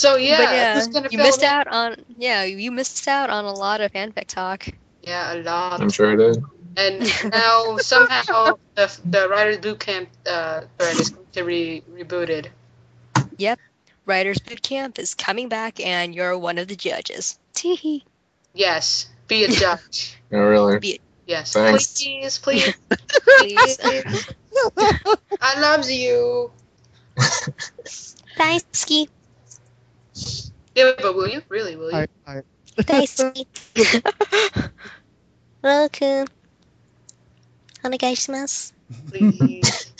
So But yeah, who's gonna you fill missed in? out on you missed out on a lot of fanfic talk. Yeah, a lot. I'm sure I did. And now somehow the Writers Bootcamp thread is going to be rebooted. Yep, Writers Bootcamp is coming back, and you're one of the judges. Teehee. Yes, be a judge. Oh, really? Be Yes, Thanks. please, please, please. please. I loves you. Daisuki. Yeah, but will you? Really, will you? Alright. Daisuki. Welcome. Onegaishimasu. Please.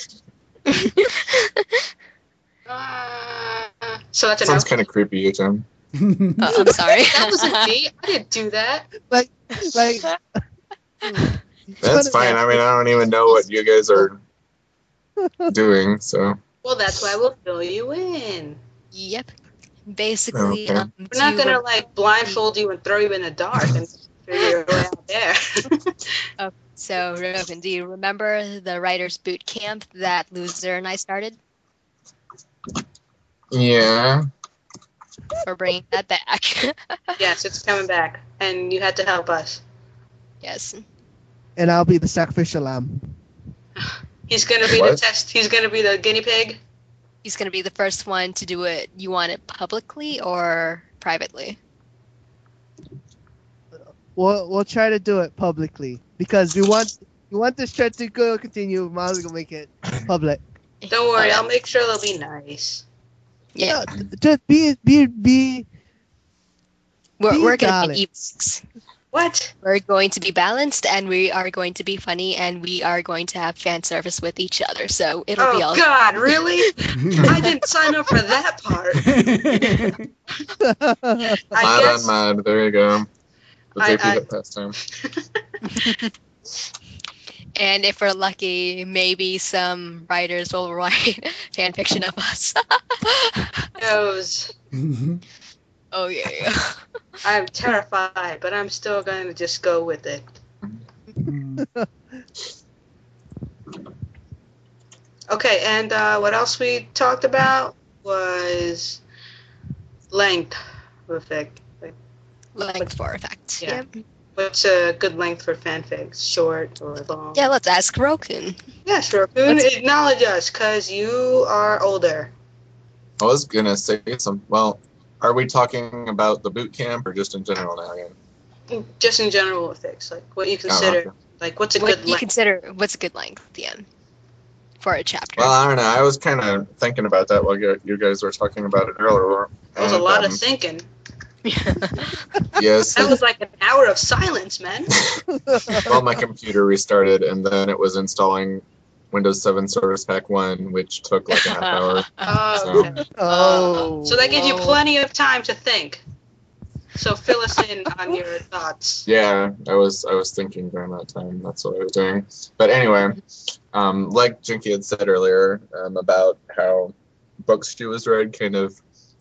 So that's an Sounds out. kind of creepy, Yu-chan. I'm sorry. That wasn't me. I didn't do that. like That's fine. I mean, I don't even know what you guys are doing, so. Well, that's why we'll fill you in. Yep. Basically, Okay. We're not gonna like blindfold you and throw you in the dark and figure your way out there. So, Robin, do you remember the Writers Boot Camp that Loser and I started? Yeah. We're bringing that back. Yes, it's coming back, and you had to help us. Yes. and I'll be the sacrificial lamb. He's gonna be the What? test. He's gonna be the guinea pig. He's going to be the first one to do it. You want it publicly or privately? We'll try to do it publicly because we want this trend to continue. Might as well make it public. Don't worry, Okay. I'll make sure they'll be nice. Yeah. Just be We're Be going to balanced. be evenings. What? We're going to be balanced, and we are going to be funny, and we are going to have fan service with each other. So it'll be Oh all. God, really? I didn't sign up for that part. I Mod guess. on mod. There you go. The I- JP hit pastime. And if we're lucky, maybe some writers will write fan fiction of us. Knows. Oh yeah. I'm terrified, but I'm still going to just go with it. Okay, and what else we talked about was length of effect. Like, Length for effect. Yeah. Yep. what's a good length for fanfics? Short or long? Yeah, let's ask Rokun. Yes, Raccoon, acknowledge us, because you are older. I was gonna say some. Well, are we talking about the boot camp or just in general now again? Just in general effects, like what you consider, okay. like what's a What good you length? consider? What's a good length at the end for a chapter? Well, I don't know. I was kind of thinking about that while you guys were talking about it earlier. That was a lot of thinking. Yes. That was like an hour of silence, man. Well, my computer restarted, and then it was installing Windows 7 Service Pack 1, which took like a half hour. Oh, okay. So that gives you plenty of time to think. So fill us in on your thoughts. Yeah, I was thinking during that time. That's what I was doing. But anyway, like Jinky had said earlier, about how books she was read kind of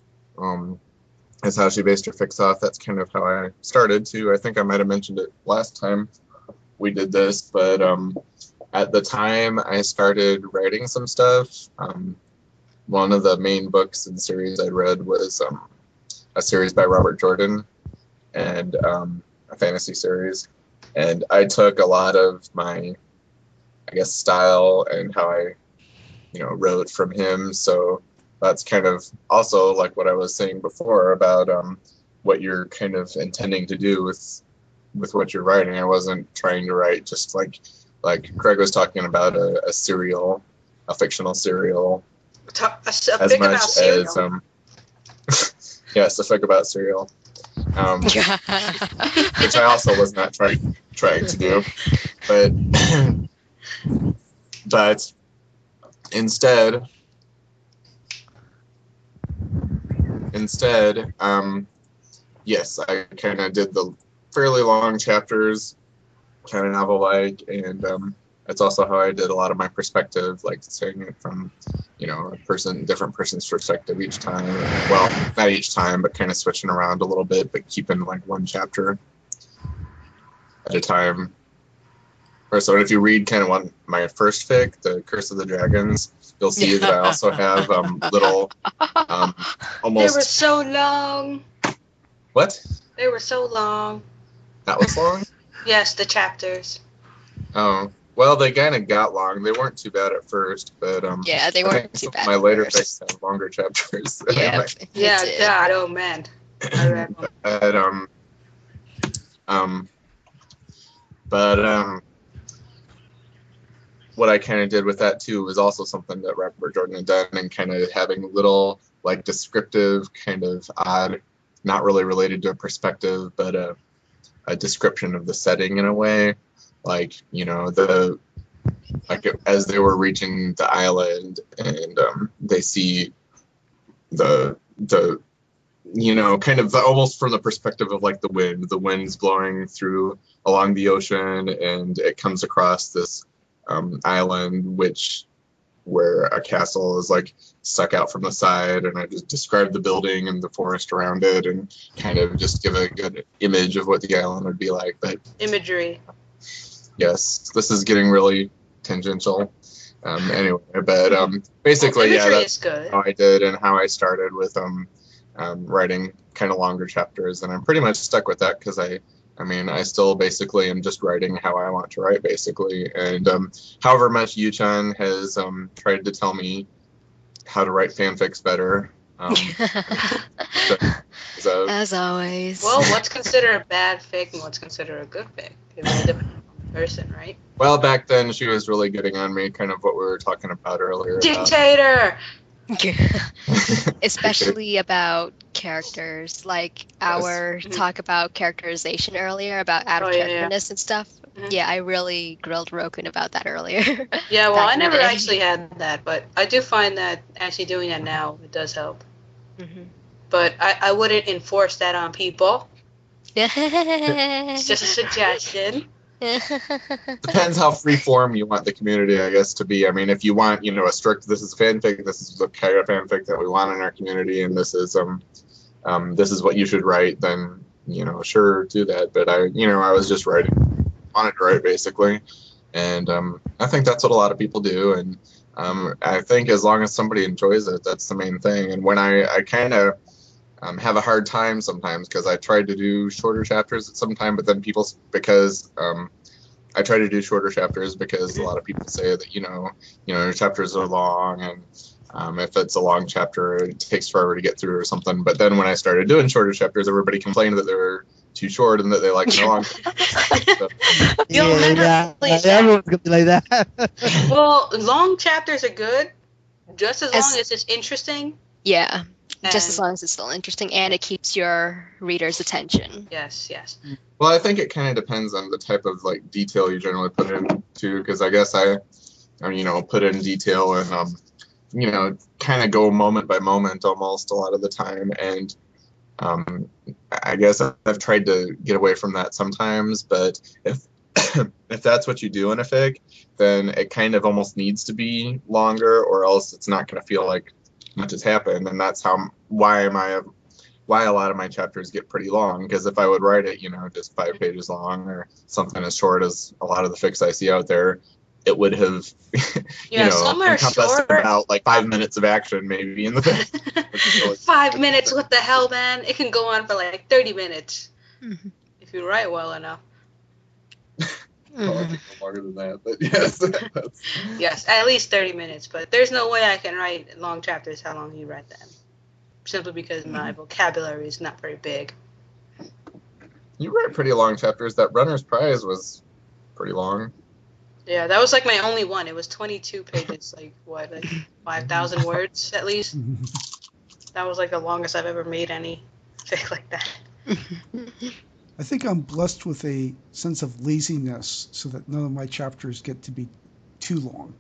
is how she based her fix off. That's kind of how I started too. I think I might have mentioned it last time we did this, but at the time I started writing some stuff. One of the main books in the series I read was a series by Robert Jordan, and a fantasy series. And I took a lot of my, I guess, style and how I, wrote from him. So that's kind of also like what I was saying before about what you're kind of intending to do with what you're writing. I wasn't trying to write just like Craig was talking about a serial, a fictional serial, A as fic about much cereal. as yes, a fic about cereal, which I also was not trying to do, but instead, yes, I kind of did the fairly long chapters, kind of novel-like, and that's also how I did a lot of my perspective, like saying it from, a different person's perspective each time. Well, not each time, but kind of switching around a little bit, but keeping like one chapter at a time. or so if you read kind of one my first fic, The Curse of the Dragons, you'll see that I also have little They almost were so long. what? They were so long. That was long? Yes, the chapters. Oh. Well, they kind of got long. They weren't too bad at first, but Yeah, they I weren't think too some bad of my at later first. fics have longer chapters. Yeah, Yeah, it did. God, oh man. I read them. But what I kind of did with that too was also something that Robert Jordan had done, and kind of having little like descriptive, kind of odd, not really related to a perspective, but a description of the setting in a way, like as they were reaching the island, and they see the kind of almost from the perspective of like the wind. The wind's blowing through along the ocean, and it comes across this island, where a castle is like stuck out from the side, and I just describe the building and the forest around it, and kind of just give a good image of what the island would be like. But Imagery. yes, this is getting really tangential. Anyway, but basically, Imagery that's is good. how I did and how I started with writing kind of longer chapters, and I'm pretty much stuck with that because I still basically am just writing how I want to write, basically. And however much Yuchan has tried to tell me how to write fanfics better. So, As always. Well, what's considered a bad fic and what's considered a good fic? It really depends on the person, right? well, back then she was really getting on me, kind of what we were talking about earlier. Dictator! Especially about characters, like our talk about characterization earlier, about out of characterness and stuff. Mhm. Yeah, I really grilled Rokun about that earlier. Yeah, well, Back I in the never day. actually had that, but I do find that actually doing that now, it does help. Mhm. But I wouldn't enforce that on people. It's just a suggestion. Depends how free form you want the community, I guess, to be. I mean, if you want, a strict, this is fanfic, this is the kind of fanfic that we want in our community, and this is what you should write, then sure, do that. But I was just wanted to write, basically, and I think that's what a lot of people do, and I think as long as somebody enjoys it, that's the main thing. And when I kind of have a hard time sometimes, because I tried to do shorter chapters at some time, but then I try to do shorter chapters because a lot of people say that your chapters are long, and if it's a long chapter, it takes forever to get through or something. But then when I started doing shorter chapters, everybody complained that they were too short and that they liked them long. So, Everyone's gonna be like that. Well, long chapters are good, just as long As- as it's interesting. Yeah, just as And- long as it's still interesting and it keeps your reader's attention. Yes. well, I think it kind of depends on the type of like detail you generally put in too, because I guess I put in detail and kind of go moment by moment almost a lot of the time, and I guess I've tried to get away from that sometimes. But if if that's what you do in a fic, then it kind of almost needs to be longer, or else it's not going to feel like much has happened. And that's why a lot of my chapters get pretty long, because if I would write it, just 5 pages long or something as short as a lot of the fics I see out there, it would have, Some are encompassed short. about like 5 minutes of action maybe in the fic. 5 minutes, what the hell, man? It can go on for like 30 minutes Mhm. if you write well enough. Well, I think no longer than that, but yes. That's... Yes, at least 30 minutes, but there's no way I can write long chapters how long you write them. Simply because my vocabulary is not very big. You write pretty long chapters. That Runner's Prize was pretty long. Yeah, that was like my only one. It was 22 pages, like 5,000 words at least. That was like the longest I've ever made any fic like that. I think I'm blessed with a sense of laziness so that none of my chapters get to be too long.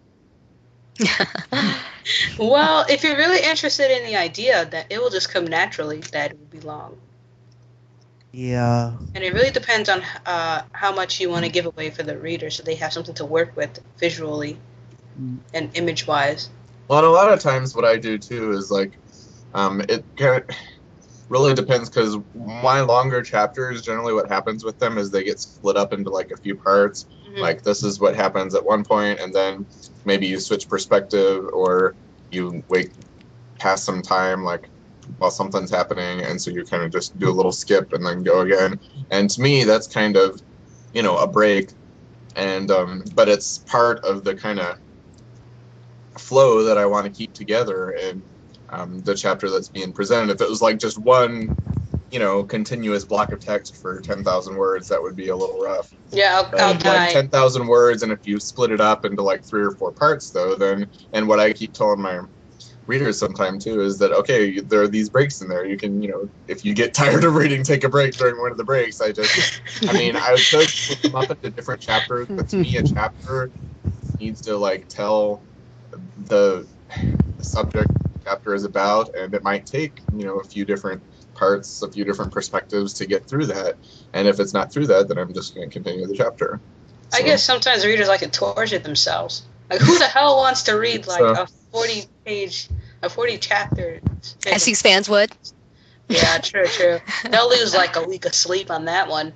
Well, if you're really interested in the idea, that it will just come naturally that it will be long. Yeah. And it really depends on how much you want to give away for the reader so they have something to work with visually and image-wise. Well, and a lot of times what I do too is like, really depends, because my longer chapters, generally what happens with them is they get split up into like a few parts. Mhm. Like this is what happens at one point, and then maybe you switch perspective, or you wait past some time like while something's happening, and so you kind of just do a little skip and then go again. And to me that's kind of, you know, a break. And but it's part of the kind of flow that I want to keep together in the chapter that's being presented. If it was like just one, you know, continuous block of text for 10,000 words, that would be a little rough. Yeah, I'll But die. like 10,000 words, and if you split it up into like 3 or 4 parts, though, then, and what I keep telling my readers sometime too is that, okay, there are these breaks in there. You can, you know, if you get tired of reading, take a break during one of the breaks. I mean, I would split them up into different chapters, but to me, a chapter needs to like tell the subject the chapter is about, and it might take, you know, a few different parts, a few different perspectives to get through that. And if it's not through that, then I'm just going to continue the chapter. I So, guess sometimes readers like to torture themselves. Like, who the hell wants to read like So- a 40 chapter? As these fans would. Yeah, true. They'll lose like a week of sleep on that one.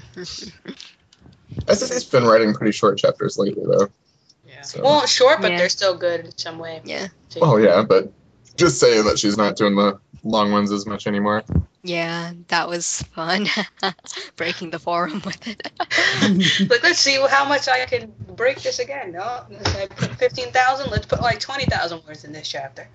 SSA's been writing pretty short chapters lately, though. Yeah. So- Well, short, but Yeah. they're still good in some way. Yeah. too. Well, yeah, but just saying that she's not doing the long ones as much anymore. Yeah, that was fun. Breaking the forum with it. Like, let's see how much I can break this again. No, I put 15,000. Let's put like 20,000 words in this chapter.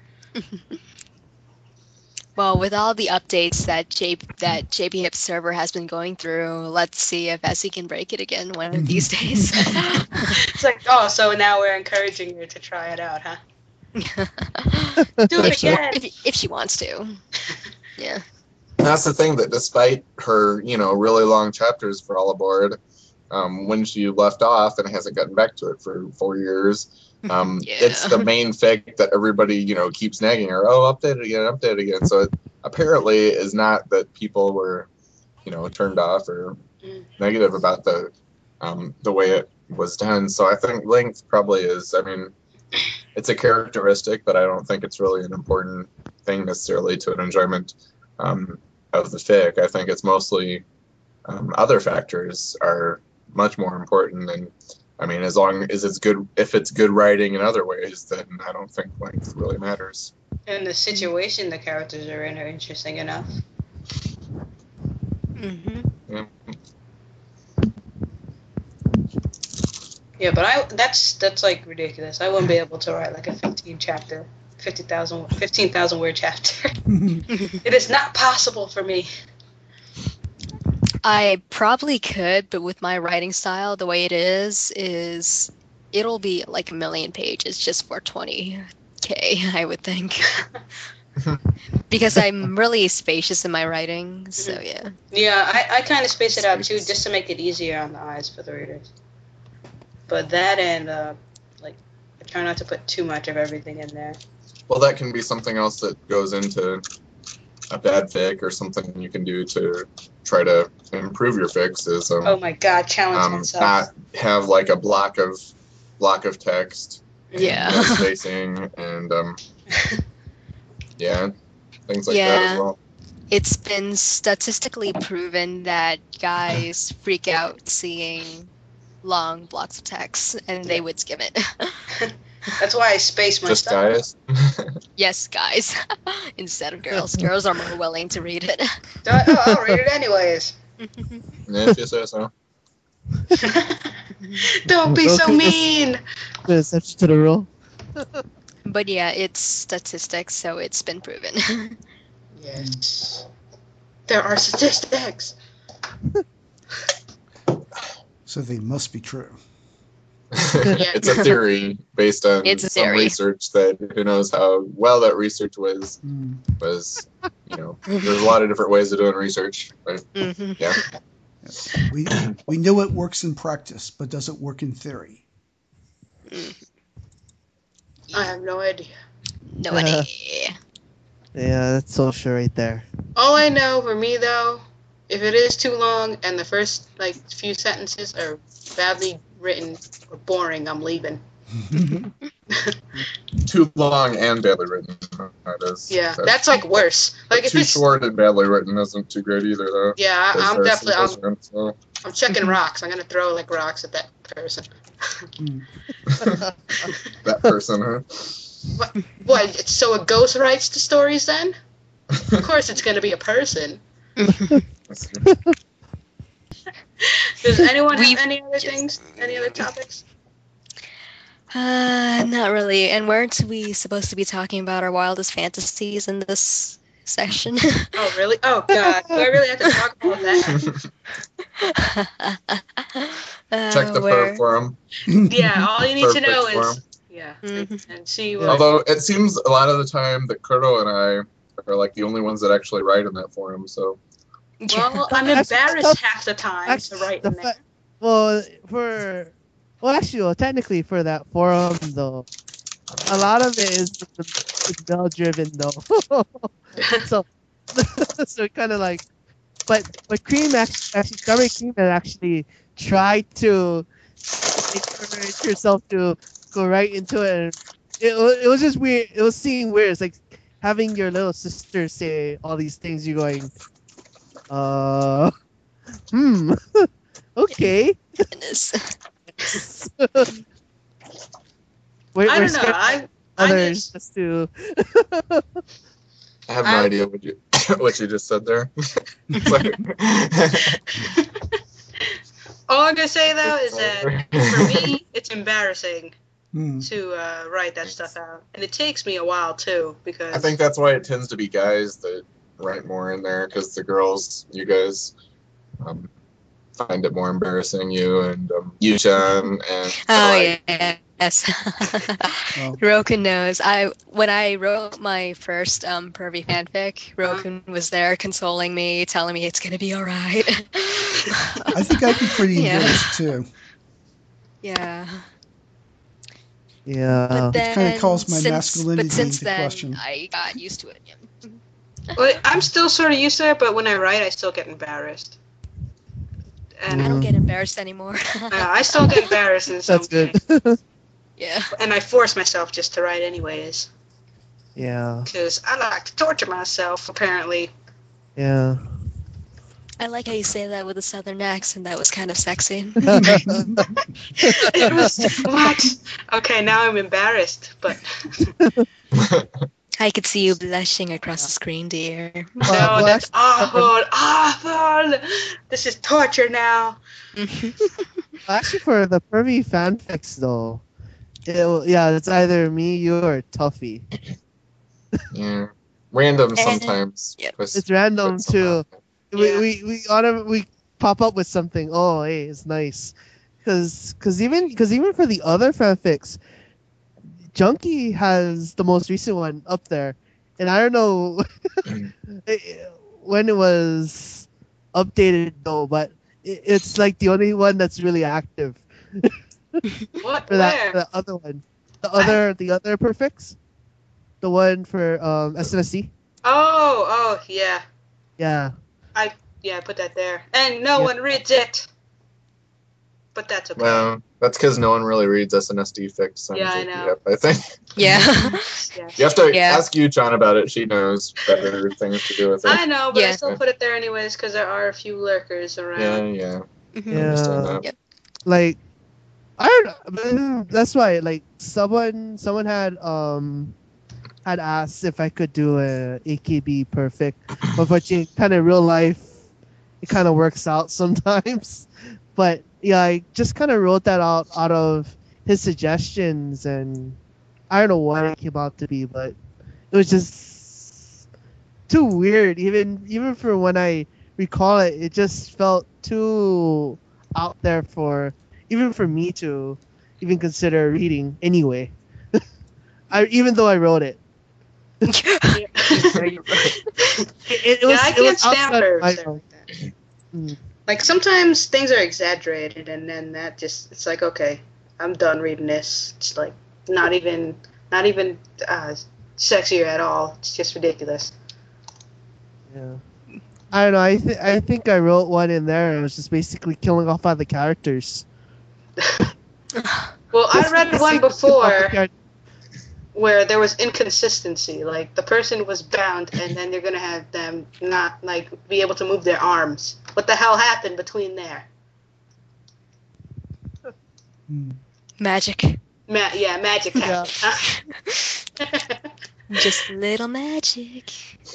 Well, with all the updates that JP Hip server has been going through, let's see if Essie can break it again one of these days. It's like, oh, so now we're encouraging you to try it out, huh? Do it again. if she wants to. Yeah. That's the thing, that despite her, you know, really long chapters for All Aboard, when she left off and hasn't gotten back to it for 4 years, it's the main fic that everybody, you know, keeps nagging her. Oh, update it again. So it apparently is not that people were, you know, turned off or negative about the way it was done. So I think length probably is, I mean, it's a characteristic, but I don't think it's really an important thing necessarily to an enjoyment of the fic. I think it's mostly other factors are much more important. And I mean, as long as it's good, if it's good writing in other ways, then I don't think length really matters. And the situation the characters are in are interesting enough. Mm-hmm. Yeah, but that's like ridiculous. I wouldn't be able to write like a 15,000 word chapter. It is not possible for me. I probably could, but with my writing style, the way it is it'll be like 1 million pages just for 20K, I would think. Because I'm really spacious in my writing, so yeah. Yeah, I kind of space it out too, just to make it easier on the eyes for the readers. But that and like, I try not to put too much of everything in there. Well, that can be something else that goes into a bad fic, or something you can do to try to improve your fics is Oh my God, challenge myself. not have like a block of text, and Yeah. no spacing, and yeah, things like that Yeah. as well. It's been statistically proven that guys freak out seeing long blocks of text and they would skim it. That's why I space my Just stuff. guys. Yes, guys, instead of girls. Girls are more willing to read it. I'll read it anyways. If you say so. Don't be so Okay. mean. The exception to the rule. But yeah, it's statistics, so it's been proven. Yes. There are statistics. So they must be true. It's a theory based on It's a some theory. research that who knows how well that research was, Mm. you know, there's a lot of different ways of doing research. But Hmm. yeah. We know it works in practice, but does it work in theory? I have no idea. No idea. Yeah, that's social right there. All I know for me though, if it is too long and the first like few sentences are badly written or boring, I'm leaving. Too long and badly written. That is. Yeah, that's like worse. Like if too it's short and badly written isn't too great either, though. yeah, Because I'm there are some definitely close ones, so. I'm checking rocks. I'm gonna throw like rocks at that person. That person, huh? What? So a ghost writes the stories then? Of course, it's gonna be a person. Does anyone have any other things? Any other topics? Not really. And weren't we supposed to be talking about our wildest fantasies in this session? Oh really? Oh god, do I really have to talk about that? Check the where- Fur Forum. Yeah, all you need to know Perfect is forum. yeah, Mhm. and see what. Although it seems a lot of the time that Kurto and I are like the only ones that actually write in that forum, so. Well, I'm embarrassed half the time to write in there. Well, technically for that forum though, a lot of it is male driven though. so kind of like, but Cream actually Strawberry Cream had actually tried to encourage herself to go right into it, and it was just weird. It was seeing weird. It's like having your little sister say all these things. You're going, okay. Goodness. We're I don't know. scared I others just, just to. I have no idea what you what you just said there. Sorry. all I'm gonna say though is that for me, it's embarrassing Hmm. to write that stuff out, and it takes me a while too because I think that's why it tends to be guys that write more in there, because the girls, you guys, find it more embarrassing. You and Yushan and. Oh Sarai. yes. Oh. Rokun knows. When I wrote my first pervy fanfic, Rokun was there consoling me, telling me it's gonna be all right. I think I'd be pretty Yeah. embarrassed too. Yeah. Yeah. But then, kind of calls my since, masculinity but since into then, question. I got used to it. Well, I'm still sort of used to it, but when I write, I still get embarrassed. And I don't get embarrassed anymore. I still get embarrassed in some That's good. things. Yeah. And I force myself just to write anyways, Yeah. because I like to torture myself. Apparently, Yeah. I like how you say that with a southern accent. That was kind of sexy. it was what? Okay, now I'm embarrassed, but I could see you blushing across the screen, dear. no, Well, that's awful. This is torture now. Actually, for the pervy fanfics though, it's either me, you, or Tuffy. Yeah. Random sometimes. Yep. It's random puts some too. out. Yeah. We pop up with something. Oh, hey, it's nice. Cause even for the other fanfics, Junkie has the most recent one up there, and I don't know when it was updated though, but it's like the only one that's really active. What? For Where? the other one, the other perfects, the one for SNSD. Oh, yeah. Yeah. Yeah, I put that there. And no Yeah. one reads it. But that's okay. Well, that's because no one really reads SNSD fics. on Yeah, I JPF, know. I think. Yeah. Yes. You have to Yeah. ask Yu-chan about it. She knows better things to do with it. I know, but I Yeah. still put it there anyways because there are a few lurkers Yeah, around. yeah. Mhm. I understand Yeah. that. Yep. Like, I don't know. That's why. Like, someone had asked if I could do a AKB perfect, but kind of real life, it kind of works out sometimes. But yeah, I just kind of wrote that out of his suggestions, and I don't know what it came out to be, but it was just too weird. Even for when I recall it, it just felt too out there for even for me to even consider reading anyway. Even though I wrote it. It was, I it was can't stand outside for my stuff realm. like that. Mm. Like sometimes things are exaggerated, and then that just it's like okay, I'm done reading this. It's like not even sexier at all. It's just ridiculous. Yeah. I don't know. I think I wrote one in there. And it was just basically killing off all the characters. Well, I read one before Yeah. where there was inconsistency. Like the person was bound, and then you're gonna have them not like be able to move their arms. What the hell happened between there? Hmm. Magic. Magic Yeah. happened. Huh? Just little magic.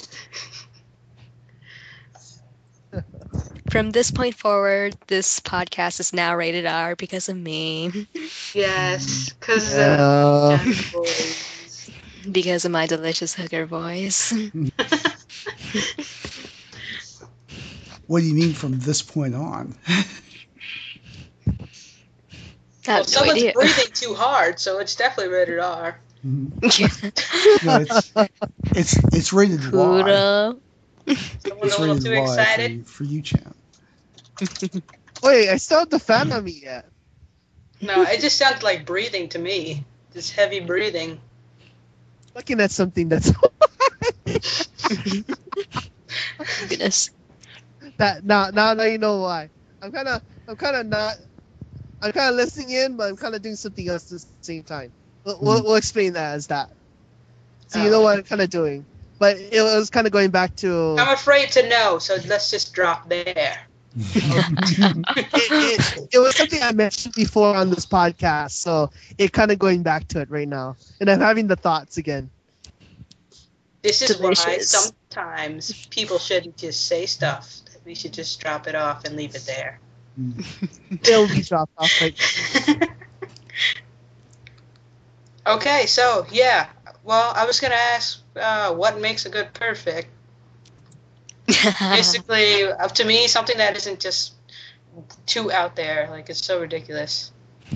From this point forward, this podcast is now rated R because of me. Yes, because Yeah. boys. Because of my delicious hooker voice. What do you mean from this point on? I Well, have no someone's idea. breathing too hard, so it's definitely rated R. Mhm. No, it's rated Y. Kuda. Someone It's a little rated too Y excited. for you, Chan. Wait, I still have the fan on me yet. No, it just sounded like breathing to me. Just heavy breathing. Looking at something that's Goodness. that now you know why. I'm kind of listening in, but I'm kind of doing something else at the same time. We'll explain that as that. So you know what I'm kind of doing, but it was kind of going back to I'm afraid to know, so let's just drop there. it was something I mentioned before on this podcast, so it kind of going back to it right now, and I'm having the thoughts again. This is why Delicious. sometimes people shouldn't just say stuff. We should just drop it off and leave it there. It'll be dropped off right. Okay, so yeah. Well, I was gonna ask, what makes a good perfect? Basically, up to me, something that isn't just too out there. Like it's so ridiculous.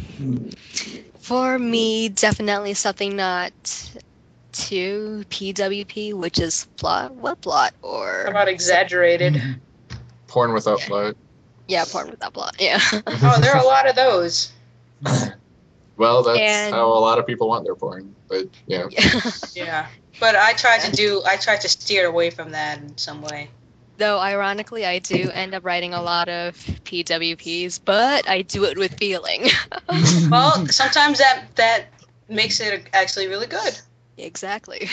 For me, definitely something not too PWP, which is plot. What plot? How Or about exaggerated? Porn without Yeah. plot. yeah, porn without plot. Yeah. Oh, there are a lot of those. Well, that's And- how a lot of people want their porn. But yeah. Yeah, but I try to steer away from that in some way. Though ironically, I do end up writing a lot of PWPs, but I do it with feeling. Well, sometimes that makes it actually really good Exactly.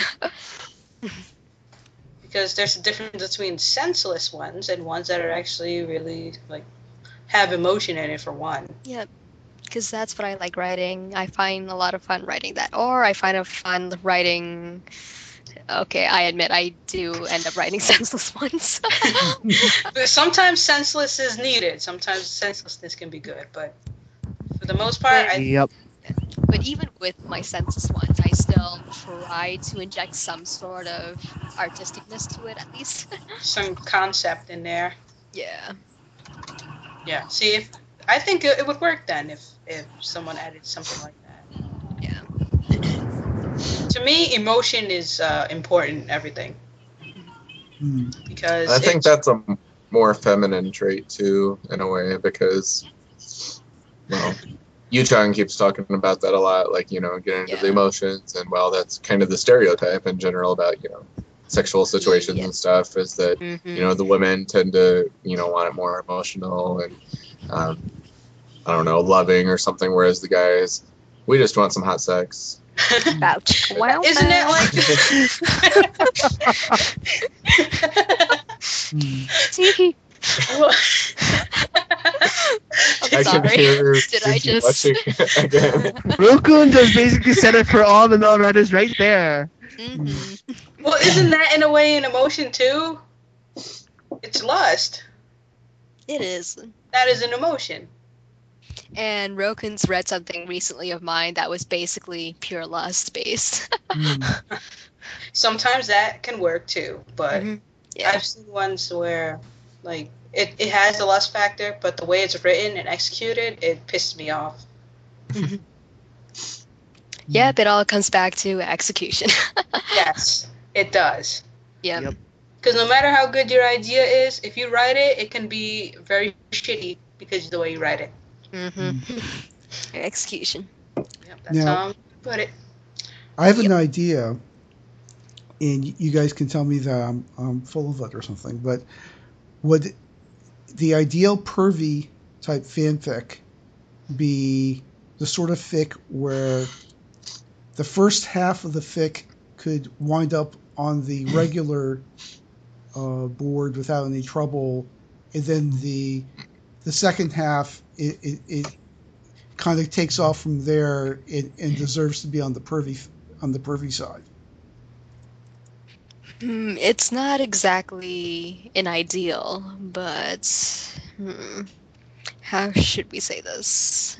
because there's a difference between senseless ones and ones that are actually really like have emotion in it for one. Yeah, because that's what I like writing. I find a lot of fun writing that, or I find a fun writing. Okay, I admit I do end up writing senseless ones. But sometimes senseless is needed. Sometimes senselessness can be good, but for the most part, Yep. But even with my senseless ones, I still try to inject some sort of artisticness to it, at least. some concept in there. Yeah. Yeah. See, if I think it would work then if someone added something like that. Yeah. To me, emotion is important in everything because I think that's a more feminine trait too, in a way, because, well, Yu-chan keeps talking about that a lot, like, you know, getting into the Yeah. emotions, and well, that's kind of the stereotype in general about, you know, sexual situations Yeah. and stuff, is that, Mhm. you know, the women tend to, you know, want it more emotional and, I don't know, loving or something, whereas the guys, we just want some hot sex. Vouch. Wow. Isn't it like? See? I Sorry. can hear Did I Jinky just- watching again. Rukun just basically said it for all the male writers right there. Mhm. Well, isn't that in a way an emotion too? It's lust. It is. That is an emotion. And Rokun's read something recently of mine that was basically pure lust based. Sometimes that can work too, but Mhm. Yeah. I've seen ones where like it has the lust factor, but the way it's written and executed, it pissed me off. Yep, it all comes back to execution. Yes, it does. Yeah. Yep. Because no matter how good your idea is, if you write it, it can be very shitty because of the way you write it. Execution. Yep, that's Now- how I'm gonna put it. I have an idea, and you guys can tell me that I'm full of it or something, but would the ideal pervy type fanfic be the sort of fic where the first half of the fic could wind up on the regular board without any trouble, and then the second half it kind of takes off from there and deserves to be on the pervy side. It's not exactly an ideal, but how should we say this?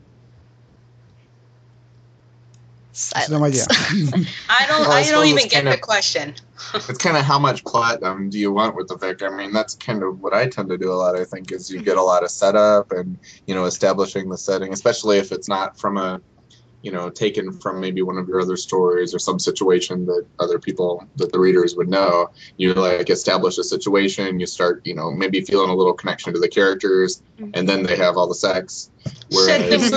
Silence. No idea. I Well, I don't suppose even it's get kind the of- question. It's kind of how much plot do you want with the fic? I mean, that's kind of what I tend to do a lot. I think is you get a lot of setup and establishing the setting, especially if it's not from a taken from maybe one of your other stories or some situation that other people, that the readers would know. You like establish a situation, you start maybe feeling a little connection to the characters, and then they have all the sex. Set the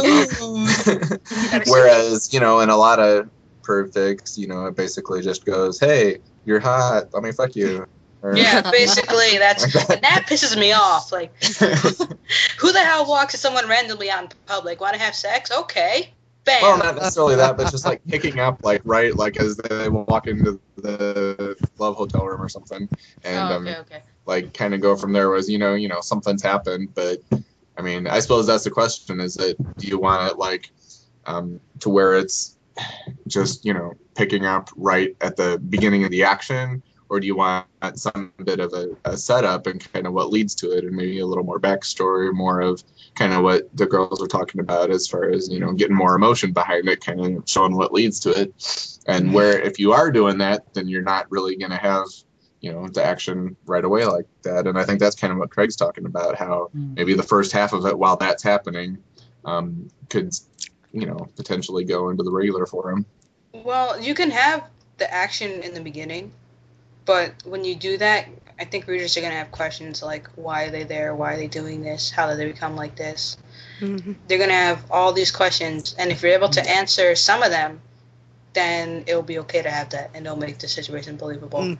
mood. Whereas in a lot of perfects, it basically just goes, hey, you're hot, let me fuck you. Or- Yeah, basically that's Like that pisses me off. Like, who the hell walks to someone randomly out in public? Want to have sex? Okay, bam. Well, not necessarily that, but just like picking up, like as they walk into the Love Hotel room or something, and okay. like kind of go from there. Was something's happened, but I mean, I suppose that's the question: is that do you want it like to where it's just picking up right at the beginning of the action, or do you want some bit of a setup and kind of what leads to it, and maybe a little more backstory, more of kind of what the girls are talking about as far as getting more emotion behind it, kind of showing what leads to it, and where if you are doing that, then you're not really going to have the action right away like that. And I think that's kind of what Craig's talking about, how maybe the first half of it while that's happening could potentially go into the regular for him. Well, you can have the action in the beginning, but when you do that, I think readers are going to have questions like, why are they there? Why are they doing this? How did they become like this? Mhm. They're going to have all these questions, and if you're able to answer some of them, then it'll be okay to have that, and it'll make the situation believable.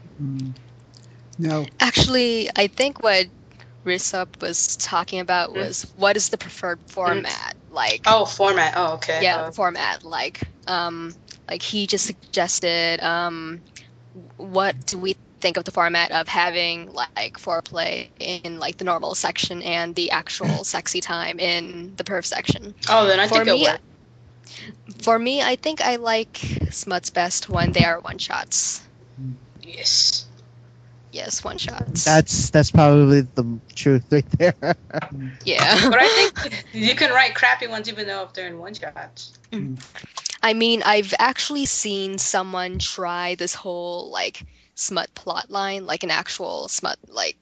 Now, Actually, I think what Risup was talking about was what is the preferred format like? Oh, format. Oh, okay. Yeah, format like he just suggested what do we think of the format of having like foreplay in like the normal section and the actual sexy time in the perv section. Oh, then I think it'll work. For me, I think I like Smuts best when they are one shots. Yes. Yes, one shots. That's probably the truth right there. Yeah. But I think you can write crappy ones even though if they're in one shots. I mean, I've actually seen someone try this whole like smut plot line, like an actual smut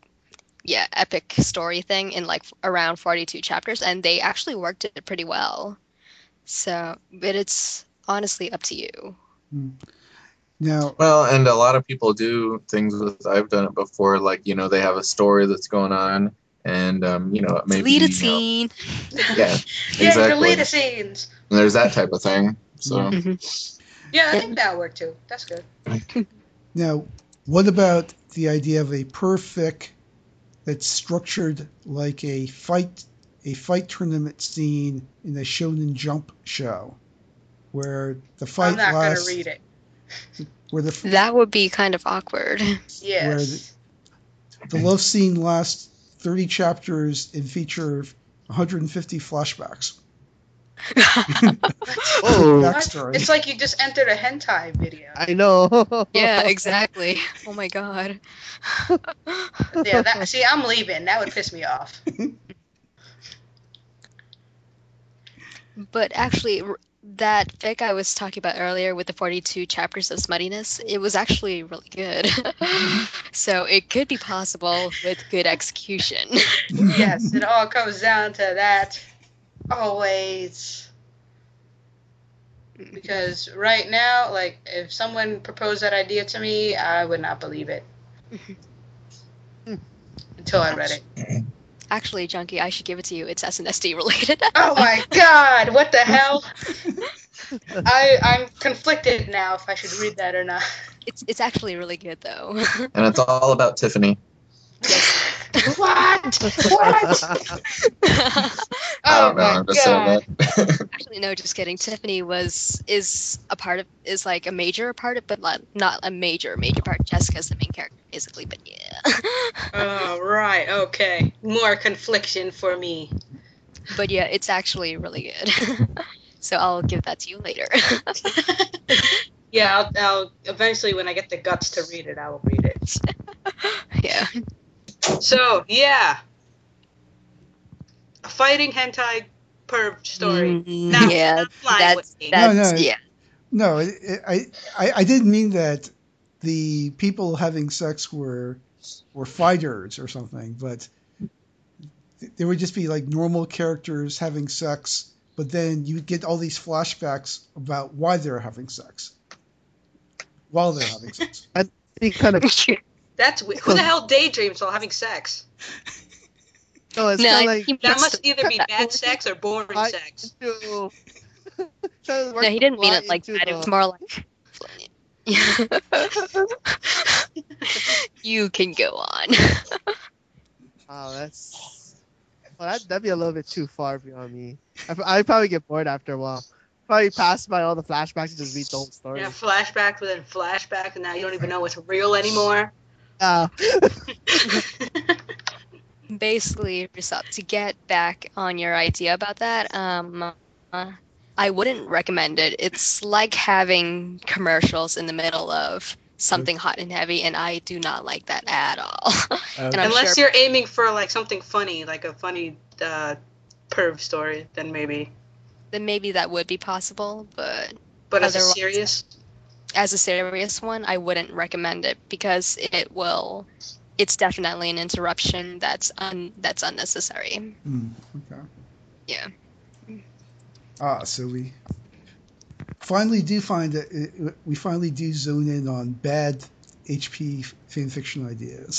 epic story thing in like around 42 chapters, and they actually worked it pretty well. So, but it's honestly up to you. Now, Well, and a lot of people do things with. I've done it before. Like they have a story that's going on, and maybe Deleted scene. Yeah, Yeah, exactly. delete the scenes. And there's that type of thing. So Yeah, I think that'll work too. That's good. now, what about the idea of a perfic that's structured like a fight tournament scene in a Shonen Jump show, where the fight I'm not lasts, gonna read it. where That would be kind of awkward. Yes. the love scene lasts 30 chapters and feature 150 flashbacks. Oh, What? Backstory. It's like you just entered a hentai video. I know. Yeah, exactly. Oh my god. Yeah, see, I'm leaving. That would piss me off. But actually, that fic I was talking about earlier with the 42 chapters of smuttiness, it was actually really good. So it could be possible with good execution. Yes, it all comes down to that. Always. Because right now, like, if someone proposed that idea to me, I would not believe it. Until I read it. Actually, Junkie, I should give it to you. It's SNSD related. Oh my god, what the hell? I'm conflicted now if I should read that or not. It's actually really good though. and it's all about Tiffany. What? What? I Oh don't know. my I'm just saying god. that. Actually, No, just kidding. Tiffany is like a major part of, but not a major part. Jessica's the main character, basically. But yeah. Oh, right. Okay. More confliction for me. But yeah, it's actually really good. So I'll give that to you later. Yeah, I'll eventually, when I get the guts to read it, I will read it. Yeah. So, yeah. A fighting hentai perv story. Not, Yeah, not flying that's with me. No. yeah. No, I didn't mean that the people having sex were fighters or something, but there would just be like normal characters having sex, but then you get all these flashbacks about why they're having sex while they're having sex. I think kind of That's weird. Who the hell daydreams while having sex? no, it's No, kind I of like think That must either be bad sex or boring I- sex. to- No, he didn't mean it like that. It was more like. You can go on. Wow, that'd be a little bit too far beyond me. I'd probably get bored after a while. Probably pass by all the flashbacks and just read the whole story. Yeah, flashback within flashback, and now you don't even know what's real anymore. Basically, Risop, to get back on your idea about that, I wouldn't recommend it. It's like having commercials in the middle of something hot and heavy, and I do not like that at all. And I'm Unless sure, you're aiming for like something funny, like a funny perv story, then maybe. then maybe that would be possible, but But as a Otherwise- serious, as a serious one, I wouldn't recommend it because it's definitely an interruption that's unnecessary. Okay. Yeah. So we finally do find that we finally do zone in on bad HP fanfiction ideas.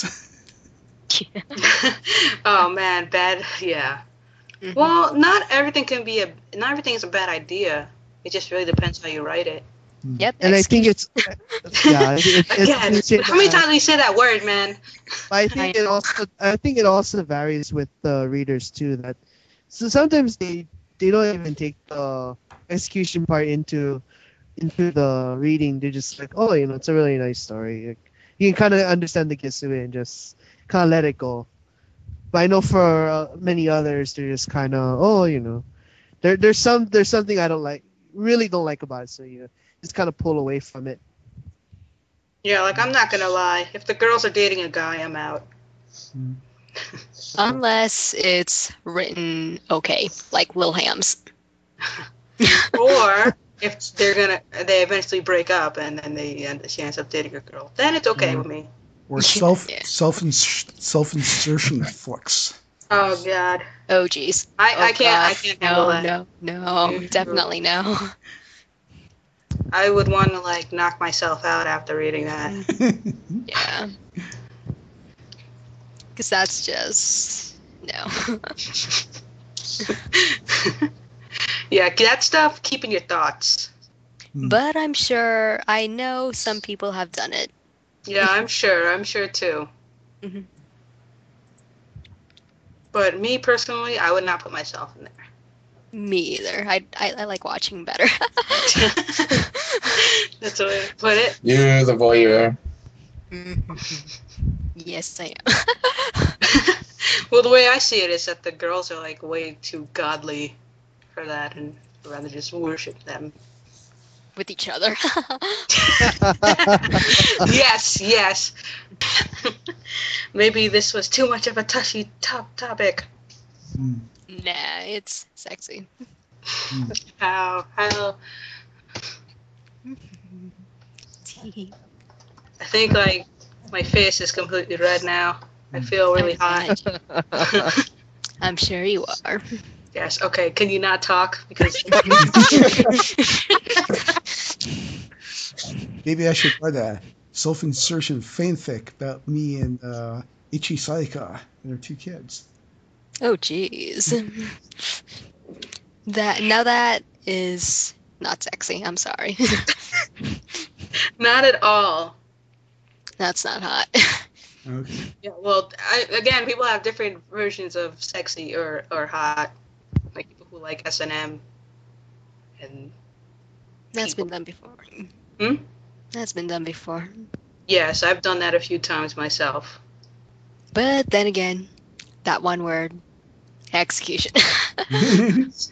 oh man, bad. Yeah. Mhm. Well, not everything is a bad idea. It just really depends how you write it. Yep. And I think it's Again, how many times do you say that word, man? I think it also varies with the readers too. That so sometimes they don't even take the execution part into the reading. They're just like, oh, it's a really nice story. Like, you can kind of understand the gist of it and just kind of let it go. But I know for many others, they're just kind of, there's something I really don't like about it. So you just kind of pull away from it. Yeah, like I'm not gonna lie. If the girls are dating a guy, I'm out. Unless it's written okay, like Lil Hams. Or if they eventually break up and then she ends up dating a girl, then it's okay with me. Or Yeah. self-insertion flicks. Oh god, Oh geez. I can't gosh. handle that. No, definitely no. I would want to like knock myself out after reading that. Yeah. Because that's just no. Yeah, that stuff. Keep in your thoughts. But I know some people have done it. Yeah, I'm sure too. Mhm. But me personally, I would not put myself in there. Me either. I like watching better. That's the way to put it. You, the voyeur. Yes, I am. Well, the way I see it is that the girls are like way too godly for that, and I'd rather just worship them. With each other. Yes. Maybe this was too much of a touchy topic. Nah, it's sexy. How? I think like my face is completely red now. I feel really hot. I'm sure you are. Yes. Okay. Can you not talk? Because Maybe I should write a self-insertion fanfic about me and Ichi Saika and her 2 kids. Oh, jeez. That is not sexy. I'm sorry. not at all. That's not hot. Okay. Yeah. Well, again, people have different versions of sexy or hot. Like people who like S&M. and That's people. been done before. Hmm? That's been done before. Yes, I've done that a few times myself. But then again, that one word, execution. Yes.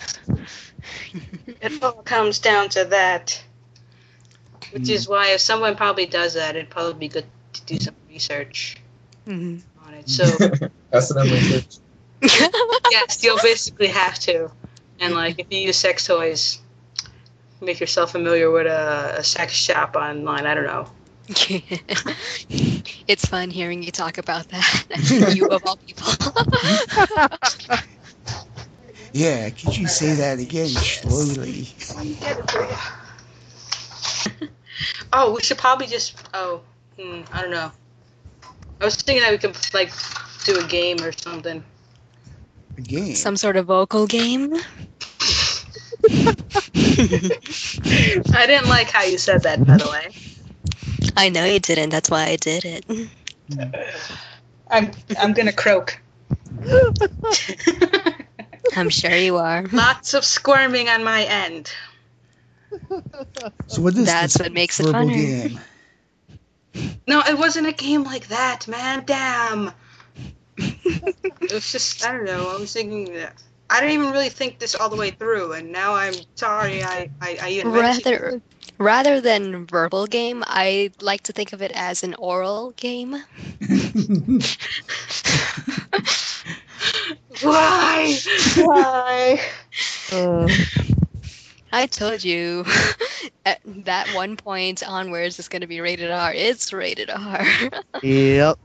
It all comes down to that, which is why if someone probably does that, it'd probably be good to do some research Mhm. on it. So S&M research. yes, you'll basically have to. And like, if you use sex toys, make yourself familiar with a sex shop online. I don't know. It's fun hearing you talk about that. You of all people. Yeah, could you say that again slowly? Oh, we should probably just. I don't know. I was thinking that we could like do a game or something. A game. Some sort of vocal game. I didn't like how you said that, by the way. I know you didn't. That's why I did it. I'm gonna croak. I'm sure you are. Lots of squirming on my end. So what is That's this what makes it verbal funner. game? No, it wasn't a game like that, man. Damn. It was just, I don't know. I was thinking that I didn't even really think this all the way through, and now I'm sorry I even mentioned. Rather than verbal game, I like to think of it as an oral game. Why? Why? I told you at that one point onwards it's going to be rated R. It's rated R. Yep.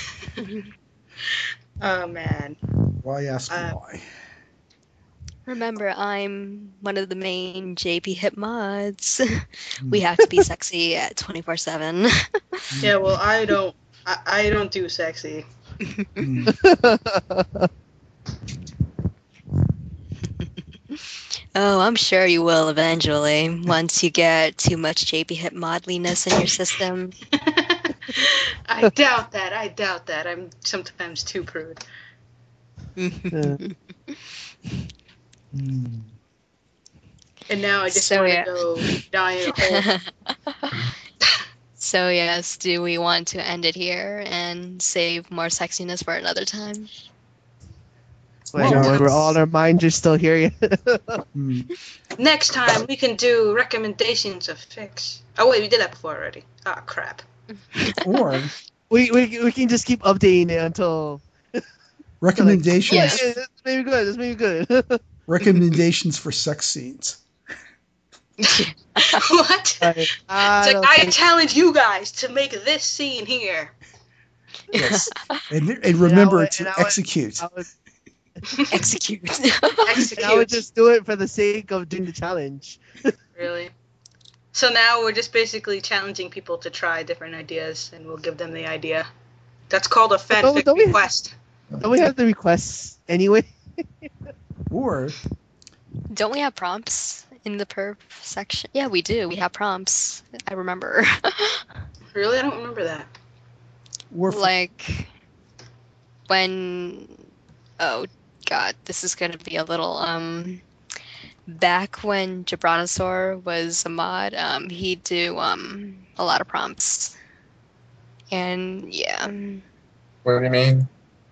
Oh man. Why ask why? Remember, I'm one of the main JP Hip mods. We have to be sexy at 24/7. Yeah, well, I don't do sexy. Oh, I'm sure you will eventually, once you get too much JP Hip modliness in your system. I doubt that. I doubt that. I'm sometimes too prude. And now I just So, want to yeah. go die in a hole. So yes, do we want to end it here and save more sexiness for another time? When all our minds are still here. Next time we can do recommendations of fics. Oh wait, we did that before already. Ah, crap. Or we can just keep updating it until recommendations. Yeah. This may be good. This may be good. Recommendations for sex scenes. What? I challenge you guys to make this scene here. Yes. And remember to execute. Execute. Execute. I would just do it for the sake of doing the challenge. Really? So now we're just basically challenging people to try different ideas, and we'll give them the idea. That's called a fanfic request. Don't we have the requests anyway? Or don't we have prompts in the perf section? Yeah, we do. We have prompts. I remember. Really? I don't remember that. Like when oh god, this is gonna be a little back when Jabranosaur was a mod, he'd do a lot of prompts. And yeah. What do you mean?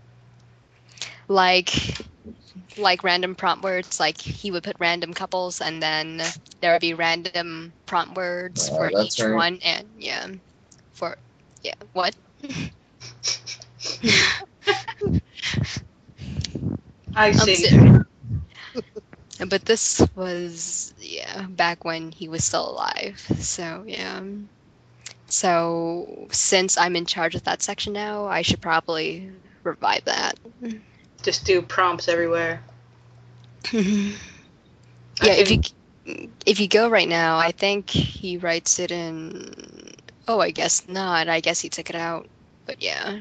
Like random prompt words, like he would put random couples and then there would be random prompt words for each one, and what? I see. But this was back when he was still alive. So yeah. So since I'm in charge of that section now, I should probably revive that. Just do prompts everywhere. If you go right now, I think he writes it in. Oh, I guess not. I guess he took it out. But yeah.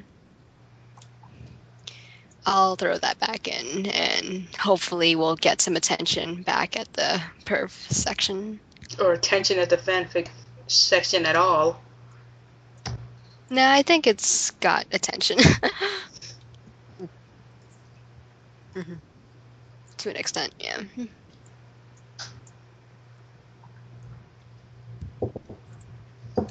I'll throw that back in, and hopefully we'll get some attention back at the perf section. Or attention at the fanfic section at all. No, I think it's got attention. To an extent, yeah.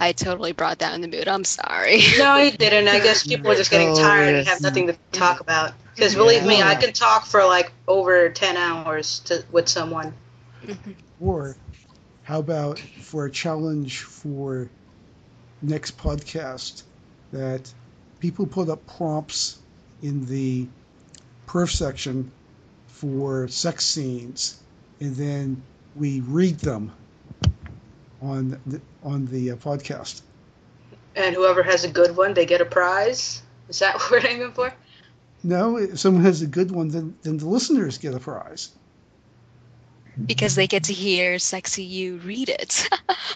I totally brought down the mood. I'm sorry. No, you didn't. I guess people are just getting Oh, tired and yes. have nothing to talk about. Because believe me, I Yeah. can talk for like over 10 hours with someone. Or how about for a challenge for next podcast that people put up prompts in the perf section for sex scenes, and then we read them on the podcast. And whoever has a good one, they get a prize. Is that what we're aiming for? No, if someone has a good one, then the listeners get a prize. Because they get to hear sexy you read it.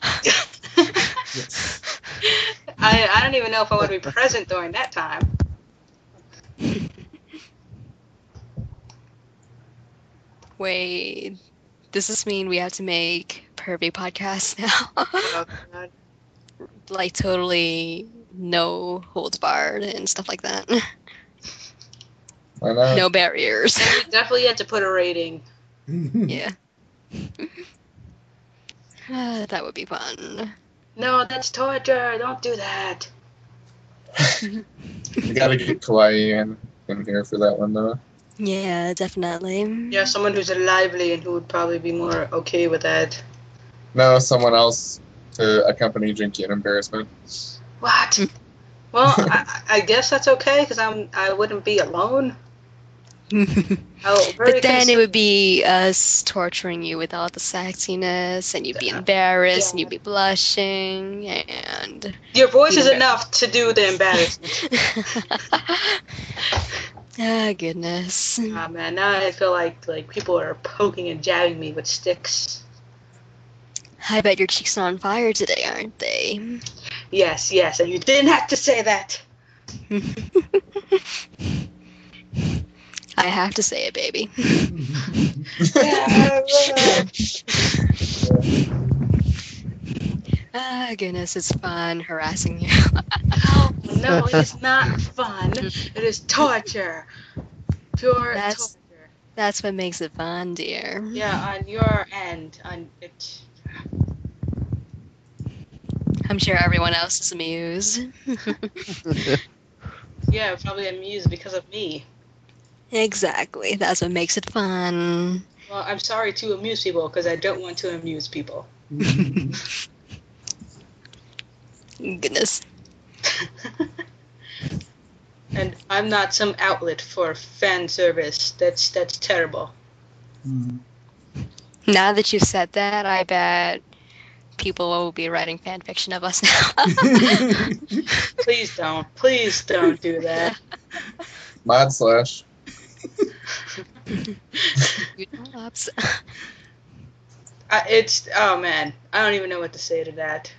Yes. I don't even know if I want to be present during that time. Wait, does this mean we have to make pervy podcasts now? Oh, God. Like totally no holds barred and stuff like that. Why not? No barriers. And we definitely had to put a rating. Yeah. That would be fun. No, that's torture. Don't do that. You gotta get Kawaii in here for that one, though. Yeah, definitely. Yeah, someone who's lively and who would probably be more okay with that. No, someone else to accompany Jinky in embarrassment. What? Well, I guess that's okay because I wouldn't be alone. Oh, But then it would be us torturing you with all the sexiness, and you'd be embarrassed, and you'd be blushing, and... Your voice is enough to do the embarrassment. Ah, goodness. Oh man, now I feel like people are poking and jabbing me with sticks. I bet your cheeks are on fire today, aren't they? Yes, and you didn't have to say that. I have to say it, baby. Ah, goodness, it's fun harassing you. No, it is not fun. It is torture. Pure That's- torture. That's what makes it fun, dear. Yeah, on your end, on it. I'm sure everyone else is amused. Yeah, probably amused because of me. Exactly. That's what makes it fun. Well, I'm sorry to amuse people because I don't want to amuse people. Goodness. And I'm not some outlet for fan service. That's terrible. Now that you've said that, I bet people will be writing fan fiction of us now. Please don't do that. Mod slash. Oh man, I don't even know what to say to that.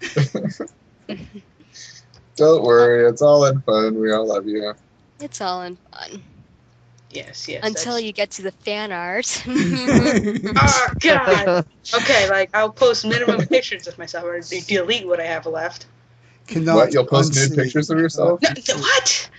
Don't worry, it's all in fun. We all love you. It's all in fun. Yes. Until you get to the fan art. Oh god. Okay, like I'll post minimum pictures of myself or delete what I have left. Cannot What? You'll post nude unsee. pictures of yourself? No, what?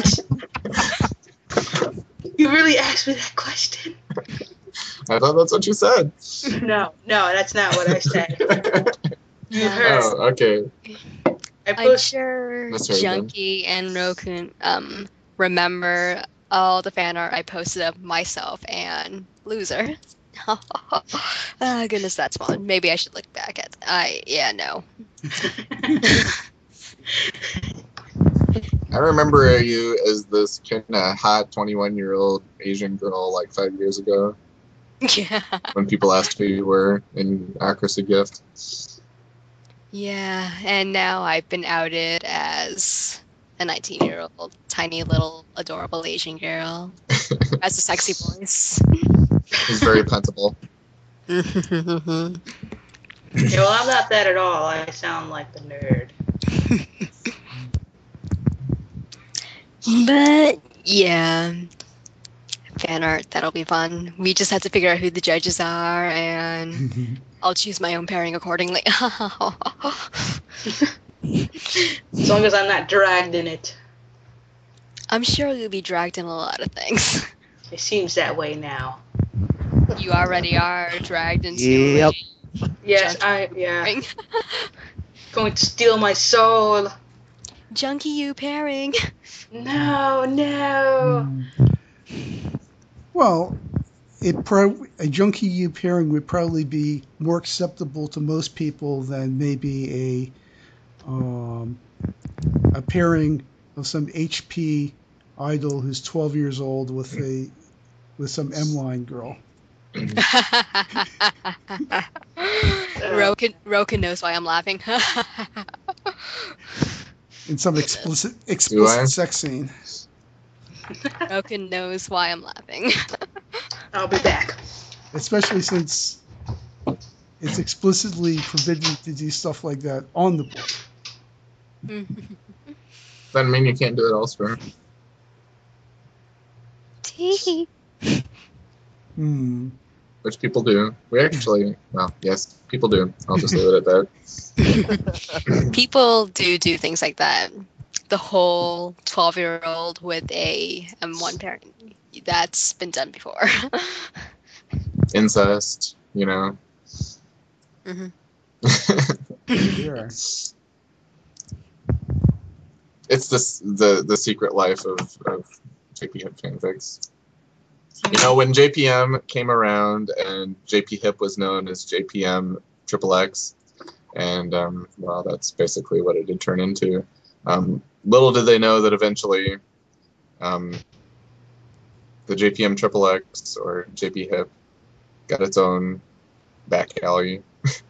You really asked me that question? I thought that's what you said. No, that's not what I said. You heard. Oh, okay. I I'm post. sure That's right, then. Junkie and Roku remember all the fan art I posted of myself and Loser. Oh, goodness, that's fun. Maybe I should look back at no. I remember you as this kind of hot 21-year-old Asian girl like 5 years ago Yeah. when people asked who you were in Accuracy Gift. Yeah, and now I've been outed as a 19-year-old tiny little adorable Asian girl as a sexy voice. It's very plentiful. Yeah, well, I'm not that at all. I sound like the nerd. But yeah, fan art, that'll be fun. We just have to figure out who the judges are, and I'll choose my own pairing accordingly. As long as I'm not dragged in it. I'm sure you'll be dragged in a lot of things. It seems that way now. You already are dragged into Yep. Yes, Judge. yeah. Going to steal my soul. Junkie you pairing. No, no. Well, a junkie you pairing would probably be more acceptable to most people than maybe a pairing of some HP idol who's 12 years old with some M-line girl. Roken knows why I'm laughing. In some explicit Do I? sex scene. Roken knows why I'm laughing. I'll be back. Especially since it's explicitly forbidden to do stuff like that on the board. Doesn't mean you can't do it elsewhere. Tee. Which people do. We actually, well, yes, people do. I'll just leave it at that. People do things like that. The whole 12-year-old with a M1 parent. That's been done before. Incest, you know. Yeah. It's the secret life of JP fanfics. You know, when JPM came around and JP Hip was known as JPM XXX, and well, that's basically what it did turn into. Little did they know that eventually the JPM XXX or JP Hip got its own back alley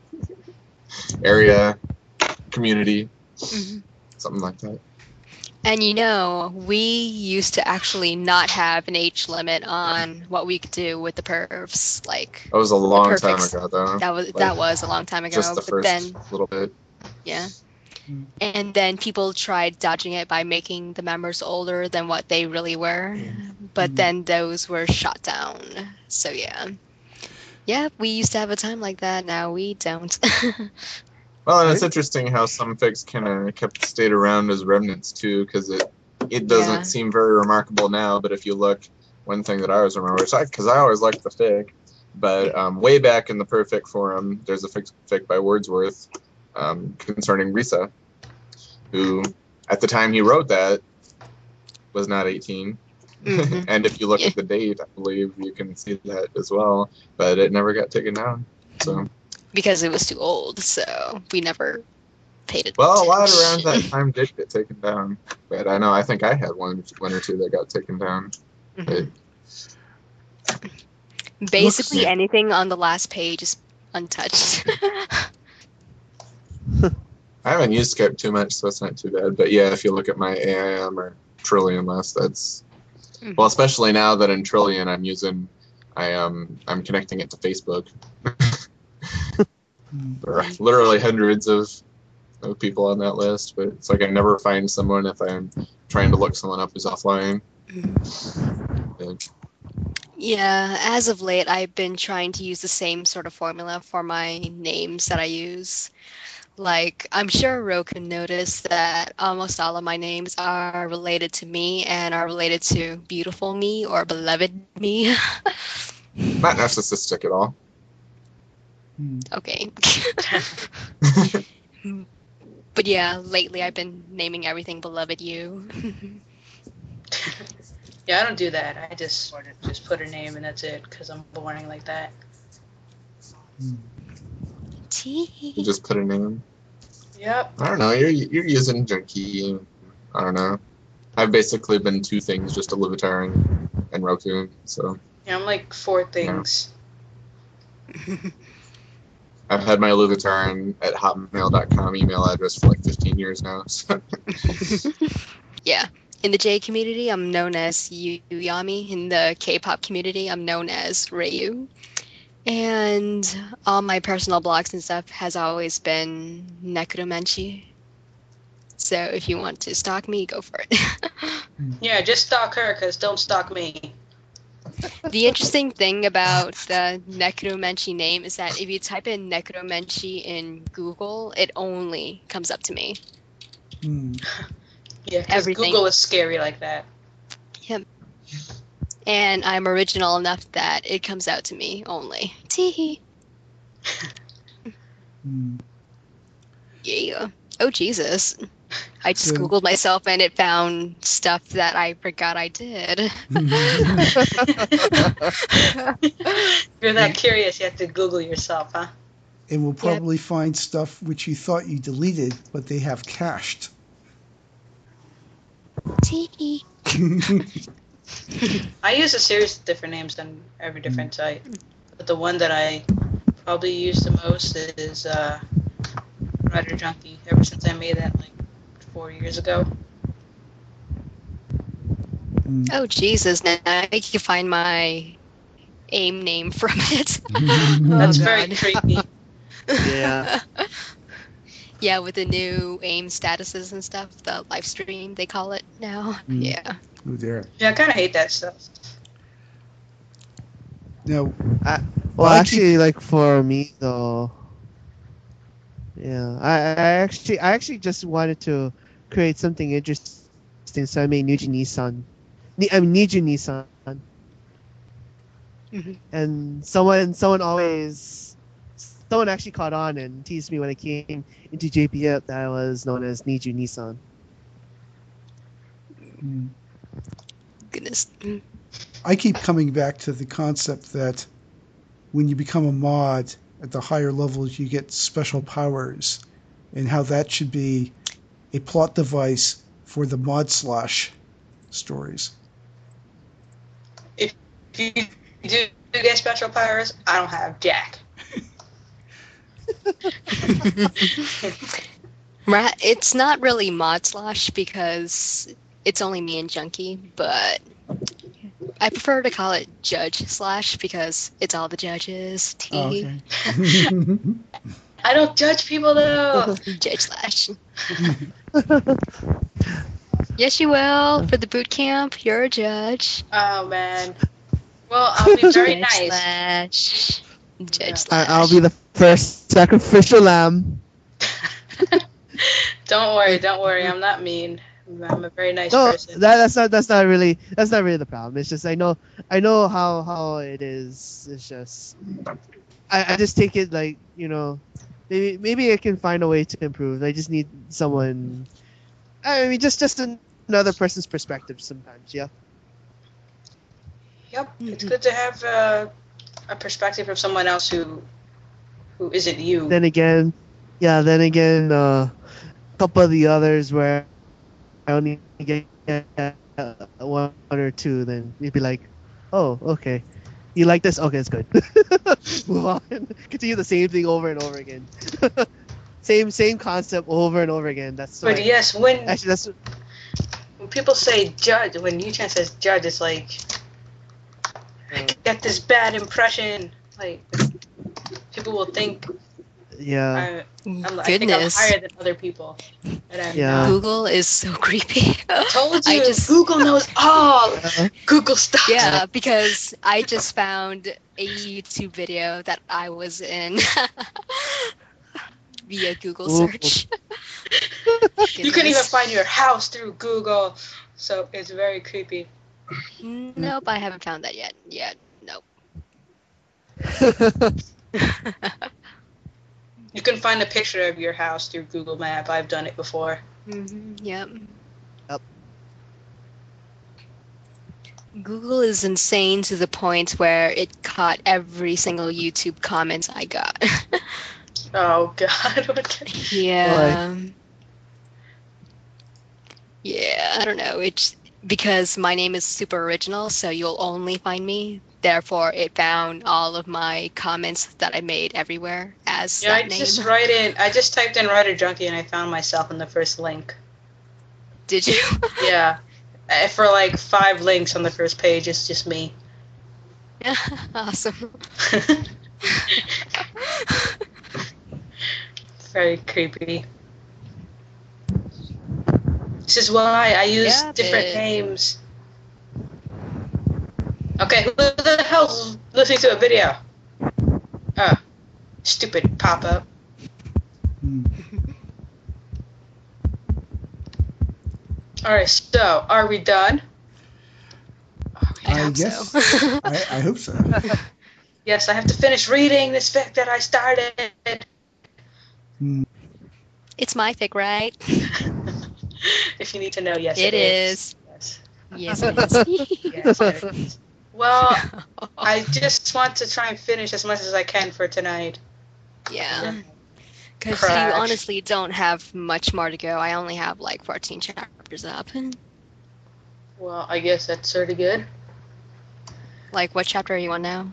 area, community, something like that. And you know, we used to actually not have an age limit on what we could do with the pervs. Like That was a long time perfect- ago, though. that was a long time ago. Just the but first then, little bit. yeah. And then people tried dodging it by making the members older than what they really were. But then those were shot down. So yeah. Yeah, we used to have a time like that. Now we don't. Well, and it's interesting how some fics kind of stayed around as remnants too, because it doesn't seem very remarkable now. But if you look, one thing that I always remember, because I always liked the fic, but way back in the Perfect forum, there's a fic by Wordsworth concerning Risa, who at the time he wrote that was not 18. And if you look at the date, I believe you can see that as well. But it never got taken down. So. Because it was too old, so we never paid it. Well, a lot around that time did get taken down, but I think I had one or two that got taken down. But basically, anything on the last page is untouched. I haven't used Skype too much, so it's not too bad. But yeah, if you look at my AIM or Trillion list, that's well, especially now that in Trillion I'm connecting it to Facebook. There are literally hundreds of people on that list, but it's like I never find someone if I'm trying to look someone up who's offline. Yeah, as of late, I've been trying to use the same sort of formula for my names that I use. Like, I'm sure Ro can notice that almost all of my names are related to me and are related to beautiful me or beloved me. Not narcissistic at all. Okay. But yeah, lately I've been naming everything beloved you. Yeah, I don't do that. I just sort of just put a name and that's it, because I'm boring like that. You just put a name. Yep. I don't know. You're using Junkie. I don't know. I've basically been two things, just a Livitar and Roku. So. Yeah, I'm like four things. Yeah. I've had my Livitar at hotmail.com email address for like 15 years now. So. Yeah. In the J community, I'm known as Yuyami. In the K-pop community, I'm known as Ryu. And all my personal blogs and stuff has always been Necromancy. So if you want to stalk me, go for it. Yeah, just stalk her, because don't stalk me. The interesting thing about the Necromancy name is that if you type in Necromancy in Google, it only comes up to me. Yeah, because Google is scary like that. Yep. And I'm original enough that it comes out to me only. Teehee. Yeah. Oh, Jesus. I just So- Googled myself and it found stuff that I forgot I did. If you're that curious, you have to Google yourself, huh? And will probably find stuff which you thought you deleted, but they have cached. Tee. I use a series of different names on every different site, but the one that I probably use the most is Writer Junkie. Ever since I made that like 4 years ago. Oh, Jesus. Now you can find my AIM name from it. That's Oh, very God. creepy. Yeah. Yeah, with the new AIM statuses and stuff, the live stream, they call it now. Mm. Yeah. Oh dear. Yeah, I kind of hate that stuff. Now, Well, But I actually, like for me though, yeah, I actually just wanted to create something interesting, so I made Niju Nissan. Niju Nissan, Mhm. and someone actually caught on and teased me when I came into JPF that I was known as Niju Nissan. mm, Goodness. I keep coming back to the concept that when you become a mod at the higher levels, you get special powers, and how that should be a plot device for the mod slash stories. If you do get special powers, I don't have jack. Right, it's not really mod slash because it's only me and Junkie, but I prefer to call it judge slash because it's all the judges. Oh, Tee. okay. I don't judge people though. Judge slash. Yes, you will. For the boot camp, you're a judge. Oh man. Well, I'll be very Judge nice. slash. Judge Yeah. slash. I'll be the first sacrificial lamb. Don't worry. I'm not mean. I'm a very nice No, person. that's not really the problem. It's just I know how it is. It's just I just take it like, you know, maybe I can find a way to improve. I just need someone. I mean, just another person's perspective sometimes. Yeah. Yep. It's good to have a perspective of someone else who isn't you. Then again, a couple of the others where I only get one or two, then you'd be like, oh, okay. You like this? Okay, it's good. Move on. Continue the same thing over and over again. same concept over and over again. That's But why. yes, when Actually, that's people say judge, when Yu-chan says judge, it's like get this bad impression. Like people will think yeah. I think I'm Goodness. higher than other people, and I'm Yeah. not. Google is so creepy. I told I you, just- Google knows all. Google stuff. Yeah, because I just found a YouTube video that I was in via Google Ooh. search. You can even find your house through Google, so it's very creepy. Nope, I haven't found that yet. Nope. You can find a picture of your house through Google Map. I've done it before. Yep. Yep. Google is insane to the point where it caught every single YouTube comment I got. Oh God. Okay. Yeah. Yeah, I don't know. It's because my name is super original, so you'll only find me. Therefore, it found all of my comments that I made everywhere as Yeah, that I name. just typed in Writer Junkie and I found myself in the first link. Did you? Yeah. For like 5 links on the first page, it's just me. Awesome. Very creepy. This is why I use Yeah, different but- names. Okay, who the hell's listening to a video? Oh, stupid pop-up. Alright, so, are we done? I I hope guess. so. I hope so. Yes, I have to finish reading this fic that I started. It's my fic, right? If you need to know, yes, It is. Yes. Yes, it is. Yes, it is. Well, I just want to try and finish as much as I can for tonight. Yeah. Because you Crash. honestly don't have much more to go. I only have like 14 chapters up. Well, I guess that's sort of good. Like, what chapter are you on now?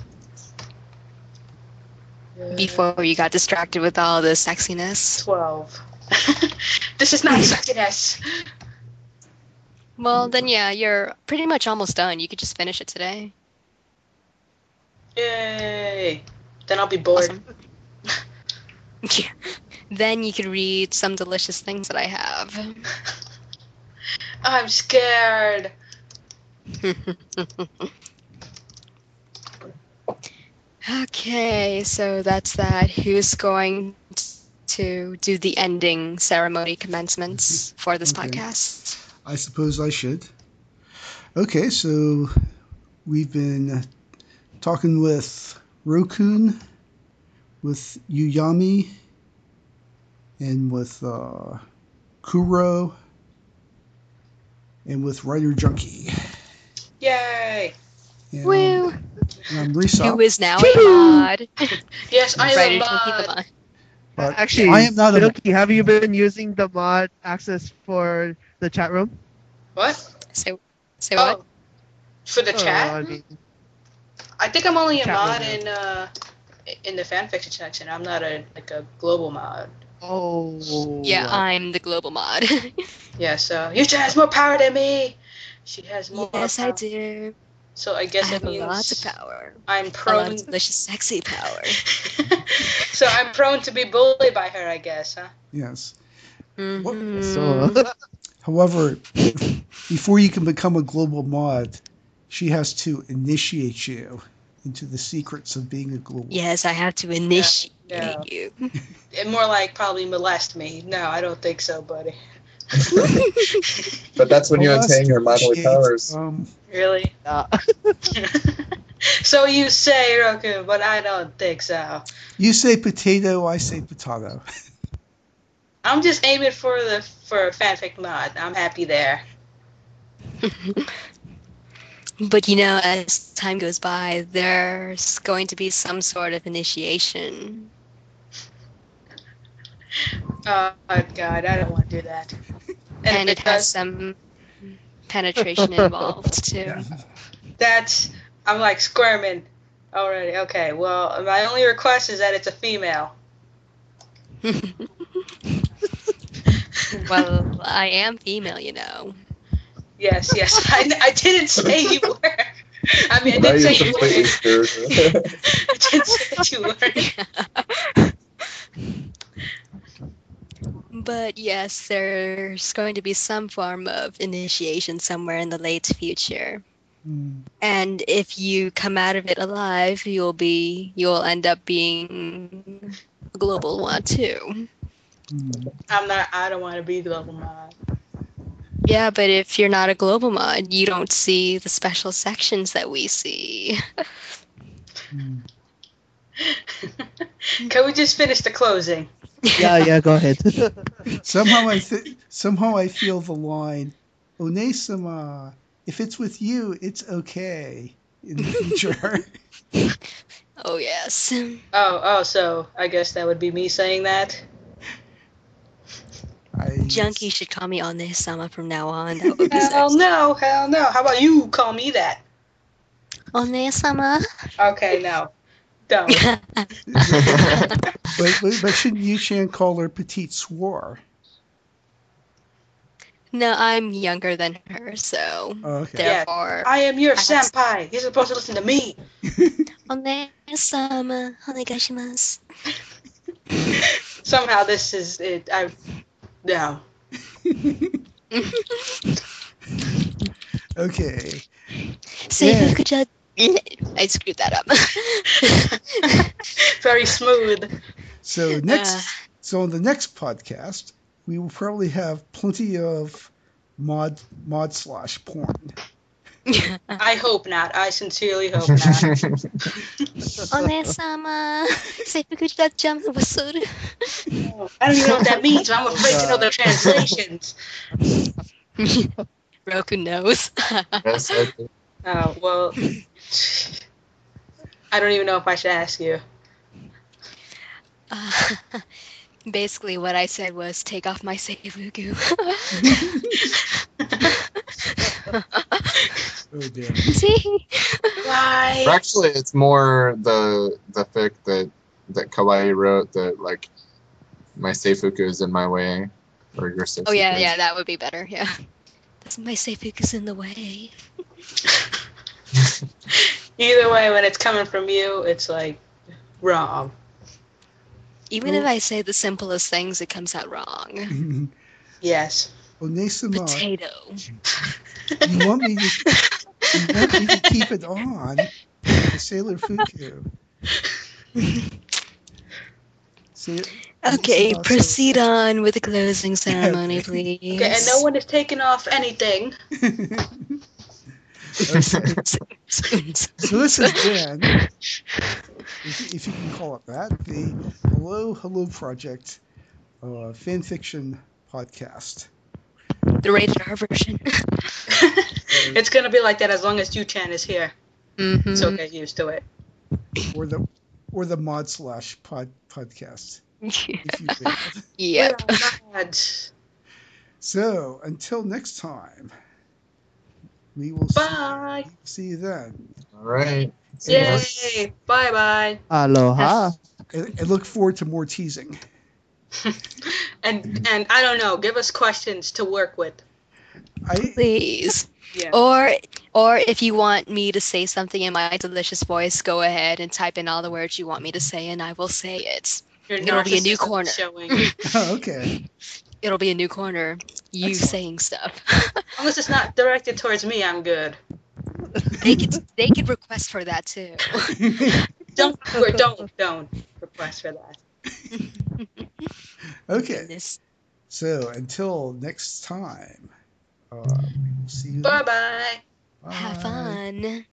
Before you got distracted with all the sexiness. 12. This is not sexiness. Well, then yeah, you're pretty much almost done. You could just finish it today. Yay. Then I'll be bored. Awesome. Yeah. Then you could read some delicious things that I have. I'm scared. Okay, so that's that. Who's going to do the ending ceremony commencements for this Okay. podcast? I suppose I should. Okay, so we've been talking with Rokun, with Yuyami, and with Kuro, and with Writer Junkie. Yay. And, Woo! and I'm Risa. Who is now a mod? Yes, I Ready am to keep a the mod. mod. But Actually, I am not a Milky, have you been using the mod access for the chat room? What? Say what? Oh, for the chat? I mean, I think I'm only a Chat mod room, in the fanfiction section. I'm not a global mod. oh. Yeah, I'm the global mod. Yeah, so Yucha has more power than me. She has more Yes, power. I do. So I I guess it have means lots of power. I'm A lot prone. of delicious, sexy power. So I'm prone to be bullied by her, I guess, huh? yes. Mhm. So, However, before you can become a global mod, she has to initiate you into the secrets of being a global. Yes, I have to initiate Yeah. you. And more like probably molest me. No, I don't think so, buddy. But that's when you Molest, attain your bodily initiate, powers. Really? So you say, Roku, but I don't think so. you say potato, I say potato. I'm just aiming for a fanfic mod. I'm happy there. But you know, as time goes by, there's going to be some sort of initiation. Oh God, I don't want to do that. And if it has some penetration involved too. I'm like squirming already. Okay, well, my only request is that it's a female. Well, I am female, you know. Yes. I didn't say you were. I mean, I Now didn't you're say you completely were. spiritual. I didn't say that you were. But yes, there's going to be some form of initiation somewhere in the late future. Mm. And if you come out of it alive, you'll end up being a global one too. Mm. I don't want to be global mod. Yeah, but if you're not a global mod, you don't see the special sections that we see. Mm. Can we just finish the closing? yeah, go ahead. Somehow I feel the line, Onesama, if it's with you, it's okay in the future. Oh yes. Oh, so I guess that would be me saying that. Junkie should call me Onesama from now on. That would be Hell sexy. no. How about you call me that? Onesama. Okay, no. Don't. But shouldn't Yu-chan call her Petite Swore? No, I'm younger than her, so Oh, okay. therefore. I am your have- senpai. You're supposed to listen to me. Onesama, onegaishimasu. Somehow this is it. No. Okay. Seifukuja. I screwed that up. Very smooth. So so on the next podcast, we will probably have plenty of mod / porn. I hope not. I sincerely hope not. Onesama, seppuku jam wasuru. I don't even know what that means, but I'm afraid to know God. the translations. Roku knows. Yes, I do. Oh, well, I don't even know if I should ask you. Basically, what I said was take off my seifuku. Oh dear. See? Why? Actually, it's more the fic that Kawaii wrote that like my seifuku is in my way, or your seifuku. Oh yeah, that would be better. Yeah. My seifuku's in the way. Either way, when it's coming from you, it's like wrong. Even if I say the simplest things, it comes out wrong. Yes. Onesama, Potato. you want me to keep it on the Sailor Fuku. Okay, proceed on with the closing ceremony, please. Okay, and no one is taking off anything. Okay. So this has been, if you can call it that, the Hello Project fan fiction podcast. The rated R version. It's gonna be like that as long as Yu-chan is here. Mm-hmm. So get used to it. Or the mod / podcast. If you will. Yep. We are lads. So until next time, we will Bye. see you then. All right. See ya. Yay. Bye-bye. Aloha. And look forward to more teasing. And I don't know, give us questions to work with. Please. Yeah. Or if you want me to say something in my delicious voice, go ahead and type in all the words you want me to say, and I will say it. Your It'll be a new narcissism corner. showing. Oh, okay. It'll be a new corner. You Excellent. saying stuff. As long as it's not directed towards me, I'm good. They could request for that too. Don't request for that. Okay. Goodness. So until next time, see you. Bye-bye. Bye. Have fun.